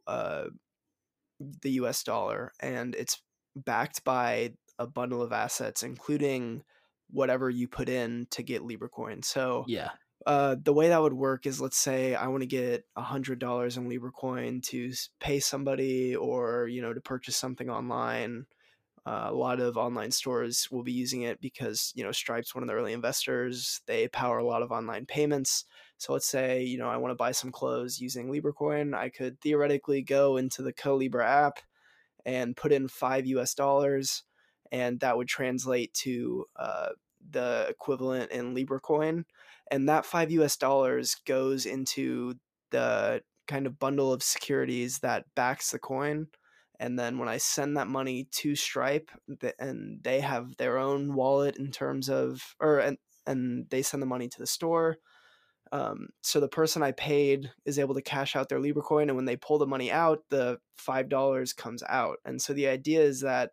the US dollar, and it's backed by a bundle of assets, including whatever you put in to get Libra coin. So Yeah. the way that would work is, let's say I want to get $100 in Libra coin to pay somebody, or to purchase something online. A lot of online stores will be using it because Stripe's one of the early investors. They power a lot of online payments. So let's say I want to buy some clothes using Libra coin. I could theoretically go into the Colibra app and put in $5, and that would translate to the equivalent in Libra coin, and that $5 goes into the kind of bundle of securities that backs the coin. And then when I send that money to Stripe, and they have their own wallet in terms of, and they send the money to the store. So the person I paid is able to cash out their Libra coin, and when they pull the money out, the $5 comes out. And so the idea is that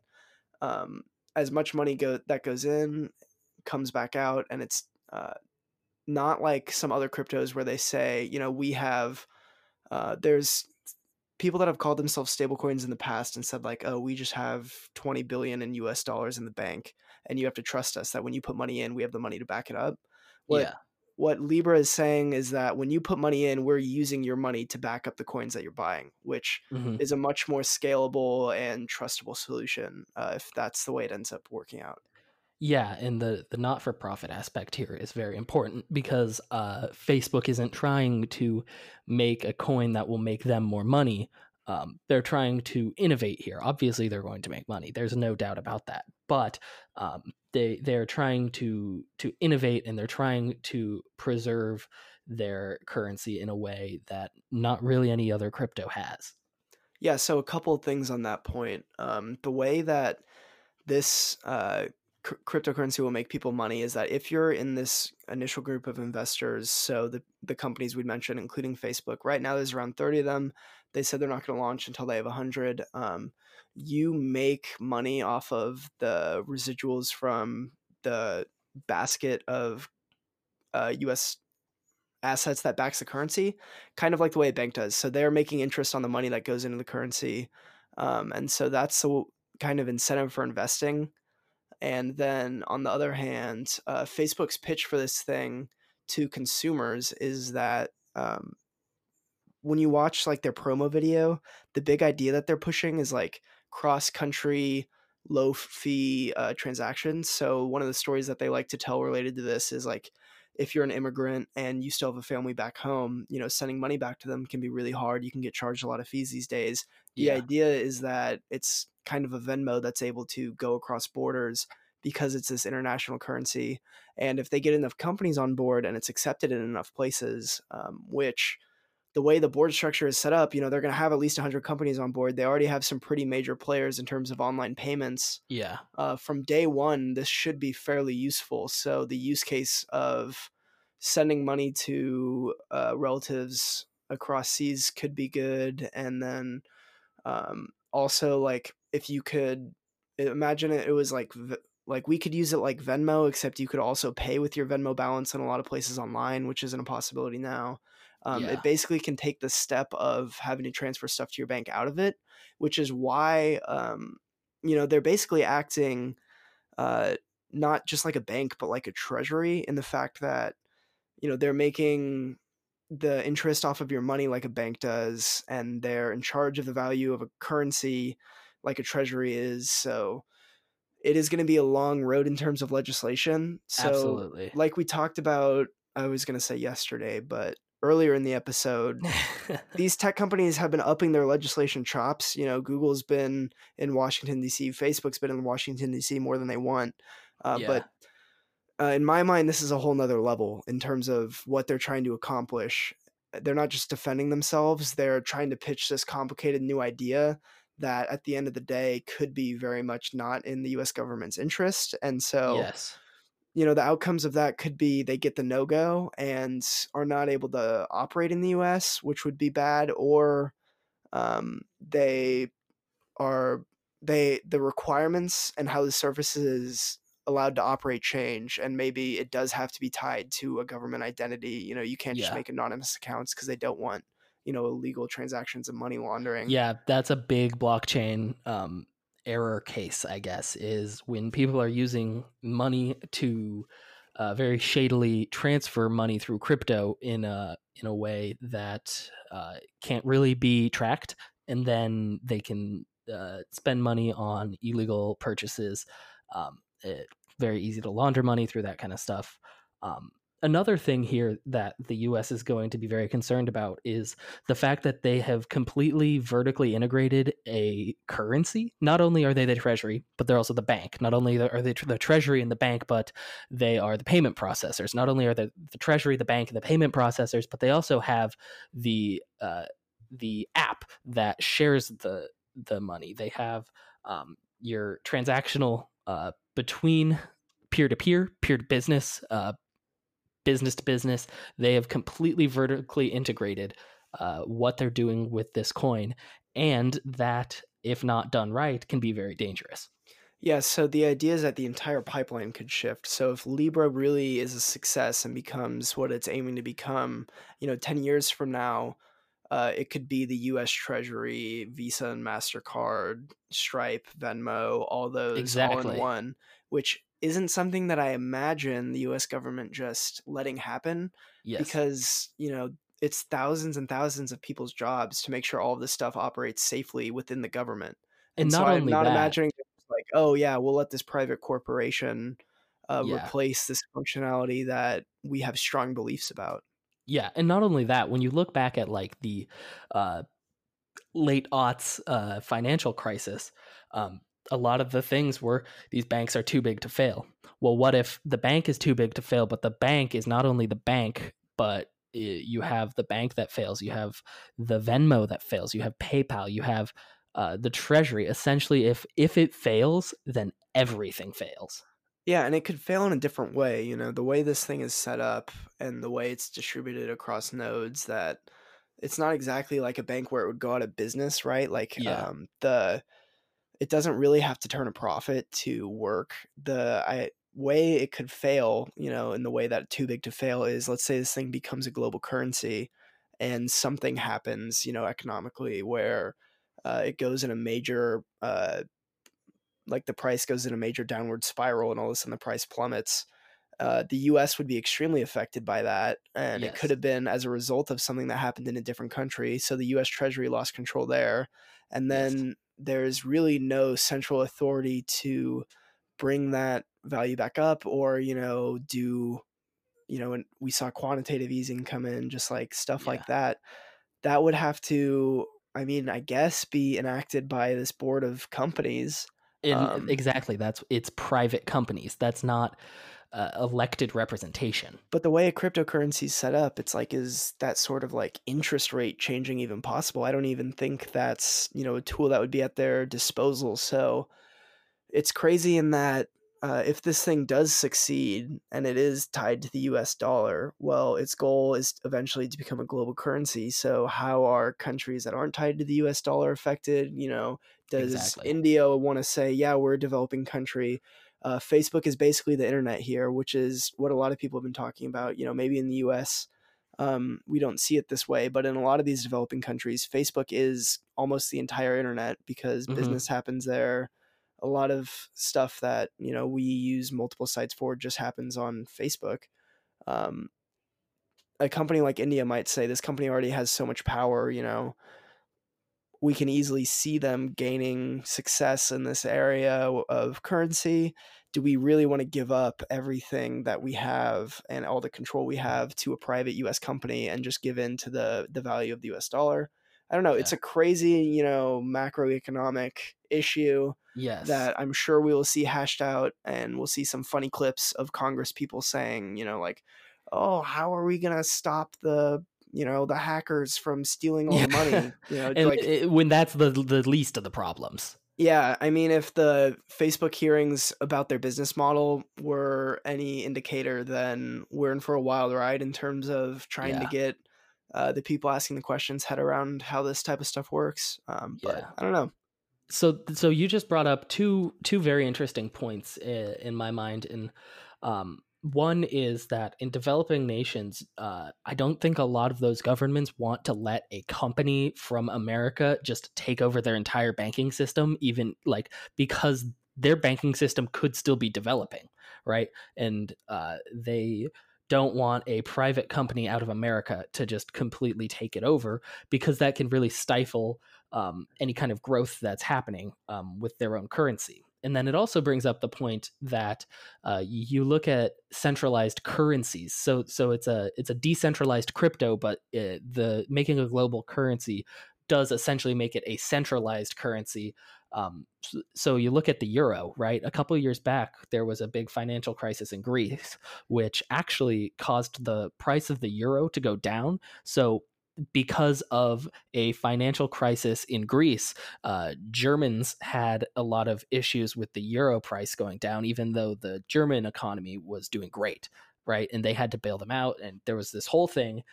as much money that goes in comes back out, and it's not like some other cryptos where they say, we have there's people that have called themselves stablecoins in the past and said like, oh, we just have 20 billion in US dollars in the bank, and you have to trust us that when you put money in, we have the money to back it up. What Libra is saying is that when you put money in, we're using your money to back up the coins that you're buying, which is a much more scalable and trustable solution if that's the way it ends up working out. Yeah, and the not-for-profit aspect here is very important because Facebook isn't trying to make a coin that will make them more money. They're trying to innovate here. Obviously, they're going to make money. There's no doubt about that. But they're trying to innovate, and they're trying to preserve their currency in a way that not really any other crypto has. Yeah, so a couple of things on that point. The way that this cryptocurrency will make people money is that if you're in this initial group of investors, so the companies we'd mentioned, including Facebook, right now there's around 30 of them. They said they're not going to launch until they have 100. You make money off of the residuals from the basket of US assets that backs the currency, kind of like the way a bank does. So they're making interest on the money that goes into the currency. And so that's the kind of incentive for investing. And then on the other hand, Facebook's pitch for this thing to consumers is that when you watch like their promo video, the big idea that they're pushing is like cross-country low fee transactions. So one of the stories that they like to tell related to this is like, if you're an immigrant and you still have a family back home, sending money back to them can be really hard. You can get charged a lot of fees these days. The idea is that it's kind of a Venmo that's able to go across borders because it's this international currency. And if they get enough companies on board and it's accepted in enough places, which the way the board structure is set up, they're going to have at least 100 companies on board. They already have some pretty major players in terms of online payments. Yeah. From day one, this should be fairly useful. So the use case of sending money to relatives across seas could be good. And then also, like, if you could imagine it was like we could use it like Venmo, except you could also pay with your Venmo balance in a lot of places online, which isn't a possibility now. It basically can take the step of having to transfer stuff to your bank out of it, which is why, they're basically acting not just like a bank, but like a treasury, in the fact that, they're making the interest off of your money like a bank does, and they're in charge of the value of a currency like a treasury is. So it is going to be a long road in terms of legislation. So, absolutely, like we talked about, I was going to say yesterday, but earlier in the episode, these tech companies have been upping their legislation chops. You know, Google's been in Washington, D.C., Facebook's been in Washington, D.C. more than they want. But in my mind, this is a whole nother level in terms of what they're trying to accomplish. They're not just defending themselves, they're trying to pitch this complicated new idea that at the end of the day could be very much not in the US government's interest. And so, yes, you know, the outcomes of that could be they get the no-go and are not able to operate in the US, which would be bad, or they are the requirements and how the service is allowed to operate change, and maybe it does have to be tied to a government identity. You know, you can't just make anonymous accounts because they don't want, you know, illegal transactions and money laundering. Yeah, that's a big blockchain error case, I guess, is when people are using money to very shadily transfer money through crypto in a way that can't really be tracked, and then they can spend money on illegal purchases. Very easy to launder money through that kind of stuff. Another thing here that the US is going to be very concerned about is the fact that they have completely vertically integrated a currency. Not only are they the treasury, but they're also the bank. Not only are they the treasury and the bank, but they are the payment processors. Not only are they the treasury, the bank, and the payment processors, but they also have the app that shares the money. They have your transactional between peer-to-peer, peer-to-business, business to business. They have completely vertically integrated what they're doing with this coin, and that, if not done right, can be very dangerous. Yeah, so the idea is that the entire pipeline could shift. So if Libra really is a success and becomes what it's aiming to become, you know, 10 years from now, it could be the U.S. Treasury, Visa and MasterCard, Stripe, Venmo, all those all in one, which isn't something that I imagine the U.S. government just letting happen. Yes. Because, you know, it's thousands and thousands of people's jobs to make sure all of this stuff operates safely within the government. And not so only I'm not that, imagining like, oh yeah, we'll let this private corporation replace this functionality that we have strong beliefs about. Yeah, and not only that, when you look back at like the late aughts financial crisis, a lot of the things were these banks are too big to fail. Well, what if the bank is too big to fail, but the bank is not only the bank, but you have the bank that fails, you have the Venmo that fails, you have PayPal, you have the treasury. Essentially, if it fails, then everything fails. Yeah, and it could fail in a different way. You know, the way this thing is set up and the way it's distributed across nodes, that it's not exactly like a bank where it would go out of business, right? Like it doesn't really have to turn a profit to work. The way it could fail, you know, in the way that too big to fail is, let's say this thing becomes a global currency and something happens, you know, economically where it goes in a major like the price goes in a major downward spiral and all of a sudden the price plummets. The US would be extremely affected by that. And it could have been as a result of something that happened in a different country. So the US Treasury lost control there. And then there's really no central authority to bring that value back up or, you know, and we saw quantitative easing come in, just like stuff like that. That would have to, I mean, I guess be enacted by this board of companies. Exactly. It's private companies. That's not elected representation. But the way a cryptocurrency is set up, it's like, is that sort of like interest rate changing even possible? I don't even think that's, you know, a tool that would be at their disposal. So it's crazy in that if this thing does succeed and it is tied to the US dollar, well, its goal is eventually to become a global currency. So how are countries that aren't tied to the US dollar affected? You know, does India want to say, yeah, we're a developing country? Facebook is basically the internet here, which is what a lot of people have been talking about. You know, maybe in the US, we don't see it this way, but in a lot of these developing countries, Facebook is almost the entire internet because business happens there. A lot of stuff that, you know, we use multiple sites for just happens on Facebook. a company like India might say, this company already has so much power, you know, we can easily see them gaining success in this area of currency. Do we really want to give up everything that we have and all the control we have to a private US company and just give in to the value of the US dollar? I don't know. Yeah. It's a crazy, you know, macroeconomic issue that I'm sure we will see hashed out, and we'll see some funny clips of Congress people saying, you know, like, oh, how are we going to stop the hackers from stealing all the money, you know, and like when that's the least of the problems. Yeah. I mean, if the Facebook hearings about their business model were any indicator, then we're in for a wild ride in terms of trying to get the people asking the questions head around how this type of stuff works. But I don't know. So you just brought up two very interesting points in my mind. And one is that in developing nations, I don't think a lot of those governments want to let a company from America just take over their entire banking system, even like because their banking system could still be developing, right? And they don't want a private company out of America to just completely take it over, because that can really stifle any kind of growth that's happening with their own currency. And then it also brings up the point that you look at centralized currencies. So it's a decentralized crypto, but the making a global currency does essentially make it a centralized currency. So you look at the euro, right? A couple of years back, there was a big financial crisis in Greece, which actually caused the price of the euro to go down. So because of a financial crisis in Greece, Germans had a lot of issues with the euro price going down, even though the German economy was doing great, right? And they had to bail them out. And there was this whole thing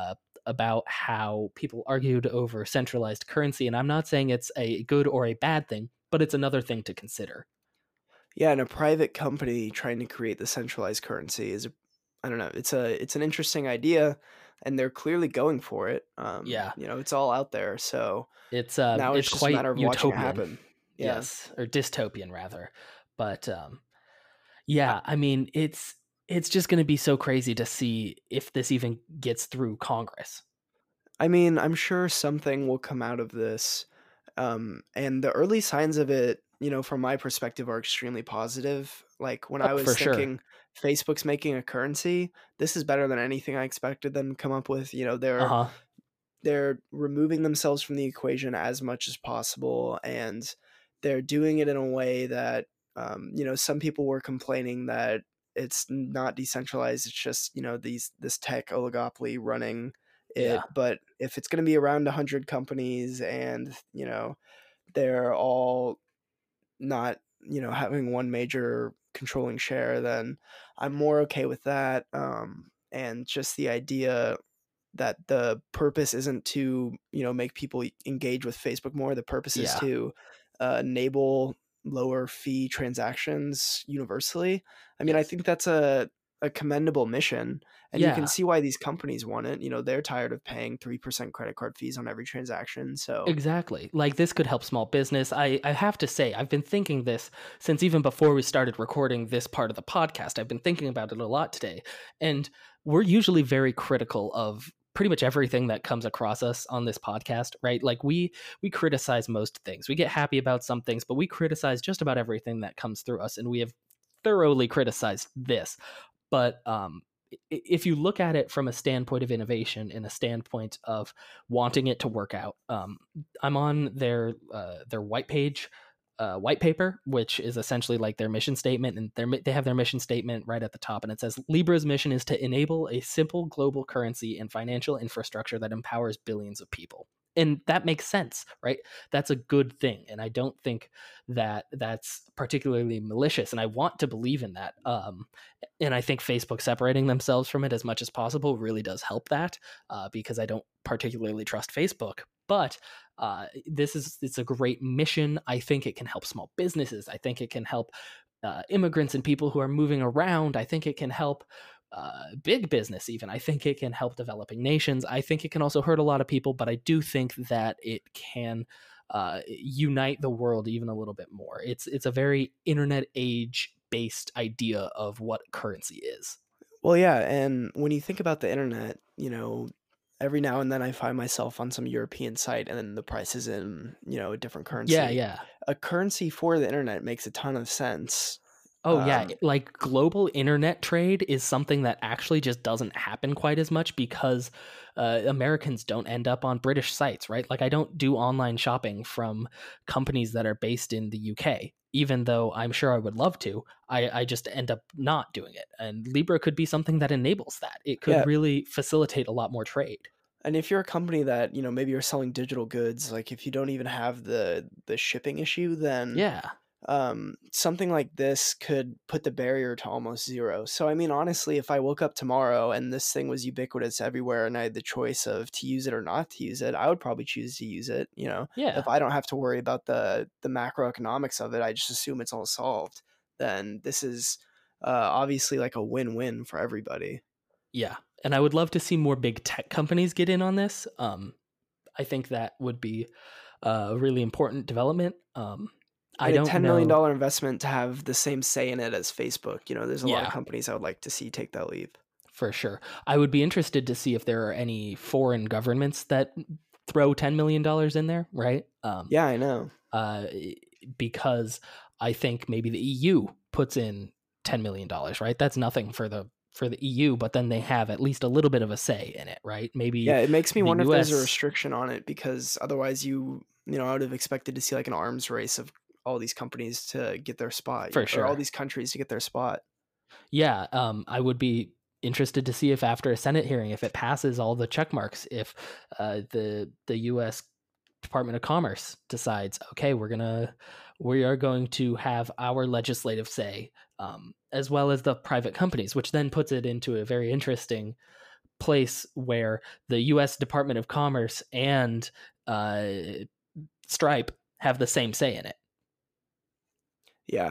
about how people argued over centralized currency. And I'm not saying it's a good or a bad thing, but it's another thing to consider. Yeah, and a private company trying to create the centralized currency is, I don't know, it's an interesting idea, and they're clearly going for it. You know, it's all out there. So it's now it's just quite a matter of utopian. watching it happen. Yeah. Yes, or dystopian rather. But I mean, it's just going to be so crazy to see if this even gets through Congress. I mean, I'm sure something will come out of this. And the early signs of it, you know, from my perspective, are extremely positive. Like when I was thinking Facebook's making a currency, this is better than anything I expected them to come up with. You know, they're removing themselves from the equation as much as possible, and they're doing it in a way that, you know, some people were complaining that it's not decentralized. It's just, you know, this tech oligopoly running it. But if it's going to be around 100 companies and, you know, they're all not, you know, having one major controlling share, then I'm more okay with that. And just the idea that the purpose isn't to, you know, make people engage with Facebook more. The purpose is to enable lower fee transactions universally. I mean, I think that's a commendable mission, and you can see why these companies want it. You know, they're tired of paying 3% credit card fees on every transaction. So exactly, like this could help small business. I have to say, I've been thinking this since even before we started recording this part of the podcast. I've been thinking about it a lot today, and we're usually very critical of pretty much everything that comes across us on this podcast, right? Like we criticize most things. We get happy about some things, but we criticize just about everything that comes through us, and we have thoroughly criticized this. But if you look at it from a standpoint of innovation and a standpoint of wanting it to work out, I'm on their white paper, which is essentially like their mission statement, and they have their mission statement right at the top, and it says Libra's mission is to enable a simple global currency and financial infrastructure that empowers billions of people. And that makes sense, right? That's a good thing. And I don't think that that's particularly malicious. And I want to believe in that. And I think Facebook separating themselves from it as much as possible really does help that, because I don't particularly trust Facebook. But it's a great mission. I think it can help small businesses. I think it can help immigrants and people who are moving around. I think it can help big business even. I think it can help developing nations. I think it can also hurt a lot of people, but I do think that it can unite the world even a little bit more. It's a very internet age based idea of what currency is. Well, yeah, and when you think about the internet, every now and then I find myself on some European site and then the price is in, a different currency. Yeah. A currency for the internet makes a ton of sense. Oh, yeah. Like global internet trade is something that actually just doesn't happen quite as much because Americans don't end up on British sites, right? Like I don't do online shopping from companies that are based in the UK, even though I'm sure I would love to. I just end up not doing it. And Libra could be something that enables that. It could really facilitate a lot more trade. And if you're a company that, maybe you're selling digital goods, like if you don't even have the shipping issue, then something like this could put the barrier to almost zero. So, I mean, honestly, if I woke up tomorrow and this thing was ubiquitous everywhere and I had the choice of to use it or not to use it, I would probably choose to use it. If I don't have to worry about the macroeconomics of it, I just assume it's all solved. Then this is obviously like a win-win for everybody. Yeah. And I would love to see more big tech companies get in on this. I think that would be a really important development. I don't $10 million investment to have the same say in it as Facebook. There's a lot of companies I would like to see take that leap. For sure. I would be interested to see if there are any foreign governments that throw $10 million in there, right? Yeah, I know. Because I think maybe the EU puts in $10 million, right? That's nothing for the EU, but then they have at least a little bit of a say in it, right? Maybe. Yeah, it makes me wonder if there's a restriction on it because otherwise I would have expected to see like an arms race of all these companies to get their spot. For sure. Or all these countries to get their spot. Yeah, I would be interested to see if after a Senate hearing, if it passes all the check marks, if the U.S. Department of Commerce decides, okay, we are going to have our legislative say, as well as the private companies, which then puts it into a very interesting place where the U.S. Department of Commerce and Stripe have the same say in it. Yeah,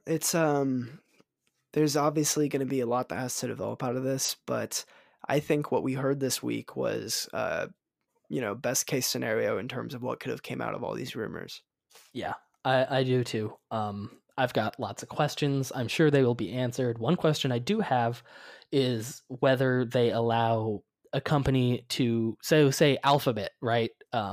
there's obviously going to be a lot that has to develop out of this, but I think what we heard this week was, best case scenario in terms of what could have came out of all these rumors. Yeah, I do too. I've got lots of questions. I'm sure they will be answered. One question I do have is whether they allow a company to, say Alphabet, right?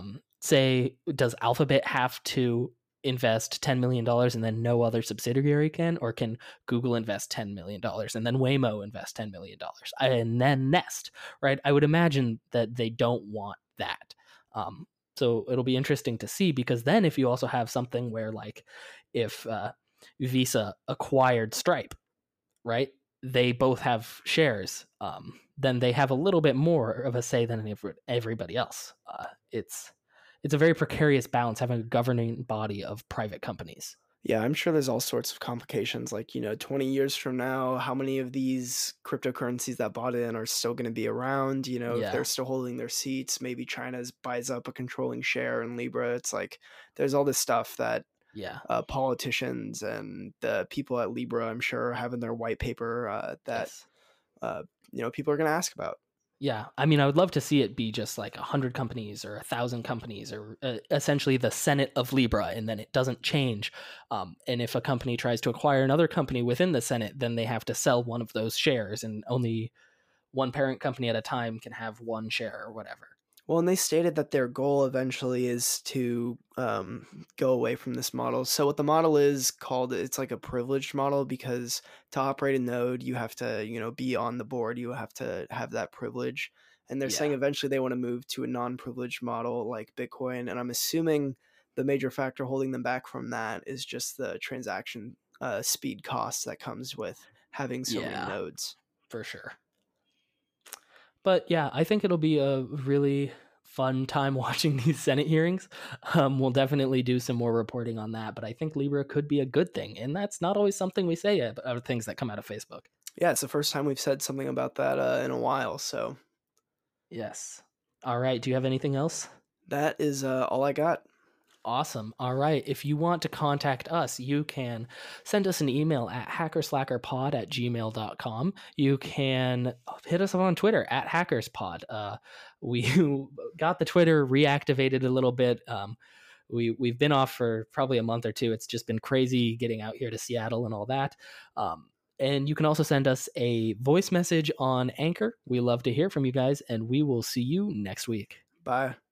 Does Alphabet have to invest $10 million and then no other subsidiary can, or can Google invest $10 million and then Waymo invest $10 million and then Nest, right? I would imagine that they don't want that. So it'll be interesting to see, because then if you also have something where like if Visa acquired Stripe, right? They both have shares, then they have a little bit more of a say than everybody else. It's a very precarious balance having a governing body of private companies. Yeah, I'm sure there's all sorts of complications. Like, 20 years from now, how many of these cryptocurrencies that bought in are still going to be around? If they're still holding their seats, maybe China buys up a controlling share in Libra. It's like there's all this stuff that politicians and the people at Libra, I'm sure, have in their white paper that people are going to ask about. Yeah, I mean, I would love to see it be just like 100 companies or 1,000 companies, or essentially the Senate of Libra, and then it doesn't change. And if a company tries to acquire another company within the Senate, then they have to sell one of those shares, and only one parent company at a time can have one share or whatever. Well, and they stated that their goal eventually is to go away from this model. So what the model is called, it's like a privileged model, because to operate a node, you have to, be on the board. You have to have that privilege. And they're saying eventually they want to move to a non-privileged model like Bitcoin. And I'm assuming the major factor holding them back from that is just the transaction speed cost that comes with having so many nodes. For sure. But yeah, I think it'll be a really fun time watching these Senate hearings. We'll definitely do some more reporting on that, but I think Libra could be a good thing. And that's not always something we say about things that come out of Facebook. Yeah, it's the first time we've said something about that in a while. So, yes. All right. Do you have anything else? That is all I got. Awesome. All right. If you want to contact us, you can send us an email at hackerslackerpod@gmail.com. You can hit us up on Twitter at hackerspod. We got the Twitter reactivated a little bit. We've been off for probably a month or two. It's just been crazy getting out here to Seattle and all that. And you can also send us a voice message on Anchor. We love to hear from you guys, and we will see you next week. Bye.